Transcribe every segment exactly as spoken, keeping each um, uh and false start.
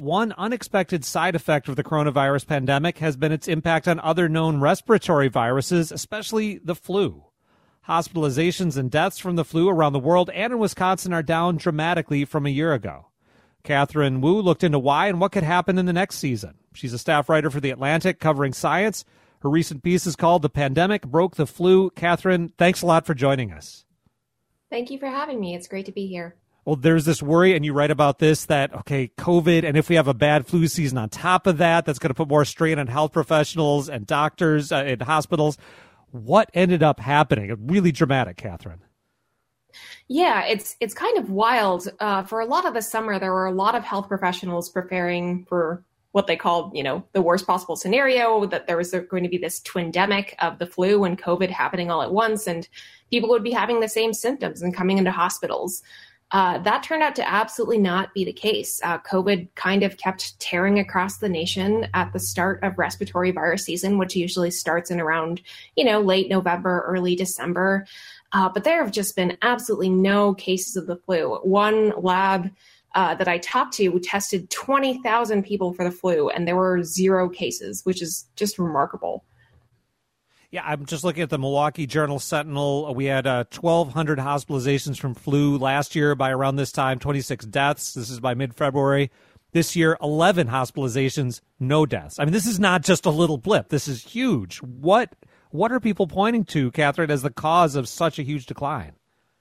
one unexpected side effect of the coronavirus pandemic has been its impact on other known respiratory viruses, especially the flu. Hospitalizations and deaths from the flu around the world and in Wisconsin are down dramatically from a year ago. Catherine Wu looked into why and what could happen in the next season. She's a staff writer for The Atlantic covering science. Her recent piece is called The Pandemic Broke the Flu. Catherine, thanks a lot for joining us. Thank you for having me. It's great to be here. Well, there's this worry, and you write about this, that, okay, COVID, and if we have a bad flu season on top of that, that's going to put more strain on health professionals and doctors uh, in hospitals. What ended up happening? Really dramatic, Catherine. Yeah, it's it's kind of wild. Uh, for a lot of the summer, there were a lot of health professionals preparing for what they called, you know, the worst possible scenario, that there was going to be this twindemic of the flu and COVID happening all at once, and people would be having the same symptoms and coming into hospitals. Uh, that turned out to absolutely not be the case. Uh, COVID kind of kept tearing across the nation at the start of respiratory virus season, which usually starts in around, you know, late November, early December. Uh, but there have just been absolutely no cases of the flu. One lab uh, that I talked to tested twenty thousand people for the flu, and there were zero cases, which is just remarkable. Yeah, I'm just looking at the Milwaukee Journal Sentinel. We had uh, twelve hundred hospitalizations from flu last year by around this time, twenty-six deaths. This is by mid-February. This year, eleven hospitalizations, no deaths. I mean, this is not just a little blip. This is huge. What what are people pointing to, Catherine, as the cause of such a huge decline?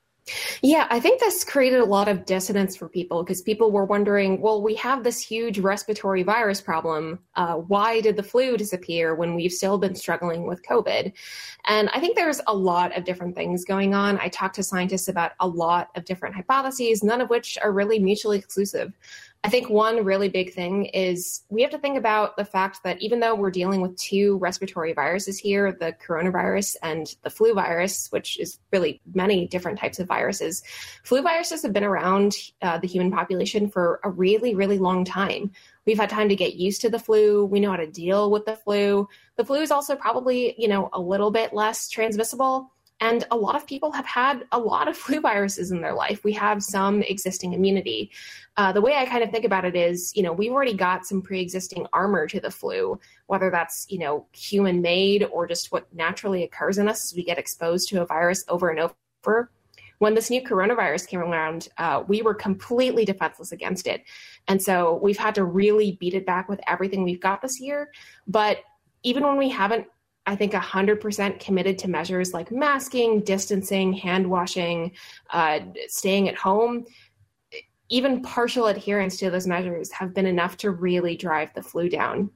Yeah, I think this created a lot of dissonance for people because people were wondering, well, we have this huge respiratory virus problem. Uh, why did the flu disappear when we've still been struggling with COVID? And I think there's a lot of different things going on. I talked to scientists about a lot of different hypotheses, none of which are really mutually exclusive. I think one really big thing is we have to think about the fact that even though we're dealing with two respiratory viruses here, the coronavirus and the flu virus, which is really many different types of viruses, flu viruses have been around uh, the human population for a really, really long time. We've had time to get used to the flu. We know how to deal with the flu. The flu is also probably, you know, a little bit less transmissible. And a lot of people have had a lot of flu viruses in their life. We have some existing immunity. Uh, the way I kind of think about it is, you know, we've already got some pre-existing armor to the flu, whether that's, you know, human-made or just what naturally occurs in us as we get exposed to a virus over and over. When this new coronavirus came around, uh, we were completely defenseless against it. And so we've had to really beat it back with everything we've got this year. But even when we haven't, I think, one hundred percent committed to measures like masking, distancing, hand washing, uh, staying at home, even partial adherence to those measures have been enough to really drive the flu down.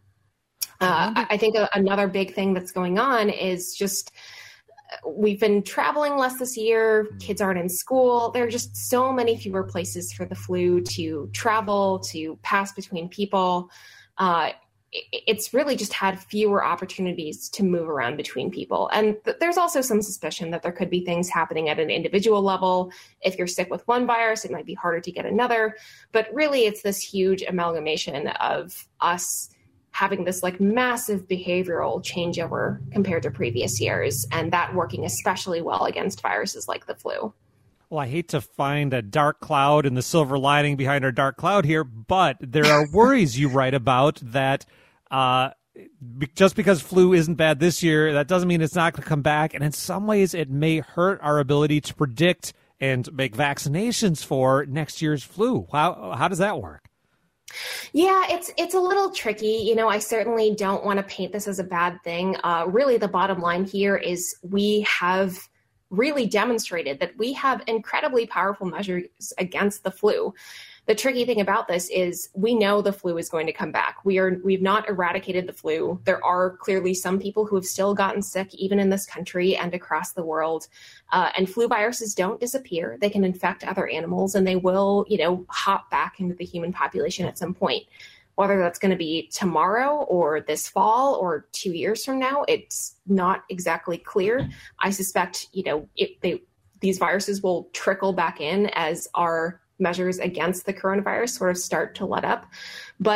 Uh, I think a, another big thing that's going on is just we've been traveling less this year. Kids aren't in school. There are just so many fewer places for the flu to travel, to pass between people. Uh, it's really just had fewer opportunities to move around between people. And th- there's also some suspicion that there could be things happening at an individual level. If you're sick with one virus, it might be harder to get another. But really, it's this huge amalgamation of us having this like massive behavioral changeover compared to previous years, and that working especially well against viruses like the flu. Well, I hate to find a dark cloud and the silver lining behind our dark cloud here, but there are worries you write about that uh, just because flu isn't bad this year, that doesn't mean it's not going to come back. And in some ways, it may hurt our ability to predict and make vaccinations for next year's flu. How how does that work? Yeah, it's it's a little tricky. You know, I certainly don't want to paint this as a bad thing. Uh, really, the bottom line here is we have really demonstrated that we have incredibly powerful measures against the flu. The tricky thing about this is we know the flu is going to come back. We are, we've not eradicated the flu. There are clearly some people who have still gotten sick, even in this country and across the world. Uh, and flu viruses don't disappear. They can infect other animals, and they will, you know, hop back into the human population at some point. Whether that's going to be tomorrow or this fall or two years from now, it's not exactly clear. I suspect, you know, it, they, these viruses will trickle back in as our measures against the coronavirus sort of start to let up. But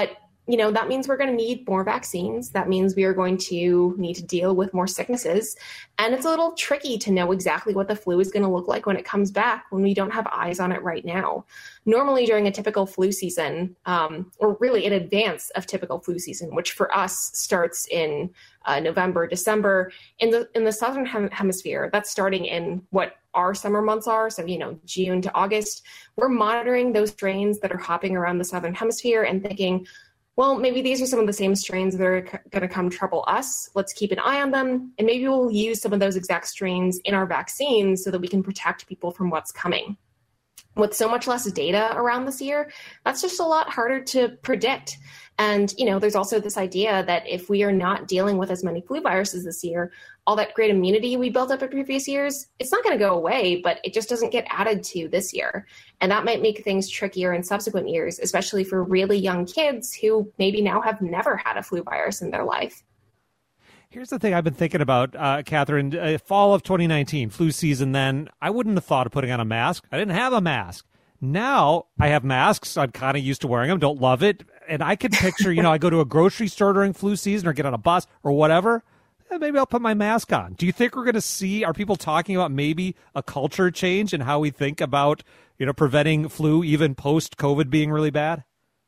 you know, that means we're going to need more vaccines. That means we are going to need to deal with more sicknesses. And it's a little tricky to know exactly what the flu is going to look like when it comes back, when we don't have eyes on it right now. Normally during a typical flu season, um, or really in advance of typical flu season, which for us starts in uh, November, December, in the in the southern hem- hemisphere, that's starting in what our summer months are. So, you know, June to August, we're monitoring those strains that are hopping around the southern hemisphere and thinking, well, maybe these are some of the same strains that are c- going to come trouble us. Let's keep an eye on them. And maybe we'll use some of those exact strains in our vaccines so that we can protect people from what's coming. With so much less data around this year, that's just a lot harder to predict. And, you know, there's also this idea that if we are not dealing with as many flu viruses this year, all that great immunity we built up in previous years, it's not going to go away, but it just doesn't get added to this year. And that might make things trickier in subsequent years, especially for really young kids who maybe now have never had a flu virus in their life. Here's the thing I've been thinking about, uh, Catherine. Uh, fall of twenty nineteen, flu season then, I wouldn't have thought of putting on a mask. I didn't have a mask. Now I have masks. I'm kind of used to wearing them, don't love it. And I can picture, you know, I go to a grocery store during flu season or get on a bus or whatever. Eh, maybe I'll put my mask on. Do you think we're going to see, are people talking about maybe a culture change in how we think about, you know, preventing flu even post-COVID being really bad?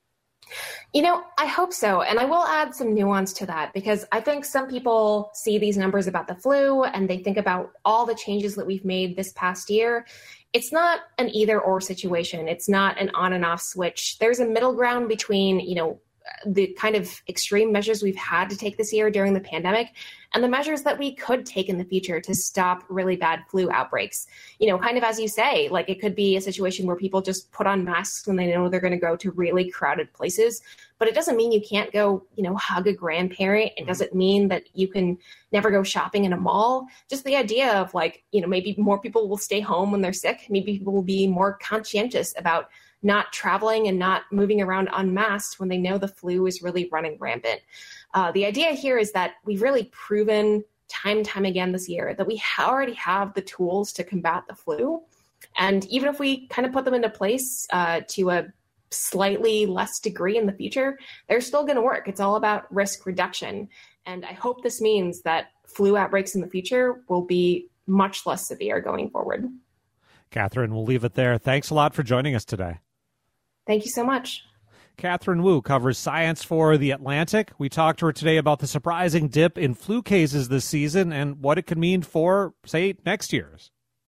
You know, I hope so. And I will add some nuance to that because I think some people see these numbers about the flu and they think about all the changes that we've made this past year. It's not an either or situation. It's not an on and off switch. There's a middle ground between, you know, the kind of extreme measures we've had to take this year during the pandemic and the measures that we could take in the future to stop really bad flu outbreaks. You know, kind of as you say, like it could be a situation where people just put on masks when they know they're going to go to really crowded places, but it doesn't mean you can't go, you know, hug a grandparent. It doesn't mean that you can never go shopping in a mall. Just the idea of like, you know, maybe more people will stay home when they're sick. Maybe people will be more conscientious about not traveling and not moving around unmasked when they know the flu is really running rampant. Uh, the idea here is that we've really proven time and time again this year that we already have the tools to combat the flu. And even if we kind of put them into place uh, to a slightly less degree in the future, they're still going to work. It's all about risk reduction. And I hope this means that flu outbreaks in the future will be much less severe going forward. Catherine, we'll leave it there. Thanks a lot for joining us today. Thank you so much. Catherine Wu covers science for The Atlantic. We talked to her today about the surprising dip in flu cases this season and what it could mean for, say, next year's.